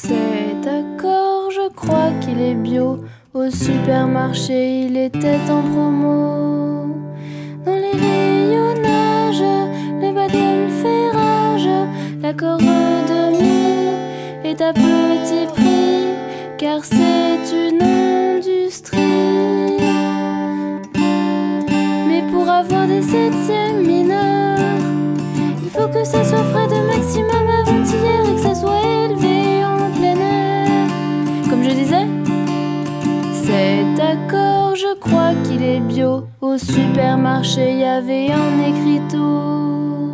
Cet accord, je crois qu'il est bio. Au supermarché, il était en promo. Dans les rayonnages, le bas-de-gamme fait rage. L'accord de mi est à petit prix, car c'est une industrie. Mais pour avoir des septièmes mineurs, il faut que ça soit frais de maximum avant-hier et que ça soit élevé en plein air. Comme je disais, cet accord, je crois qu'il est bio. Au supermarché, y avait un écriteau.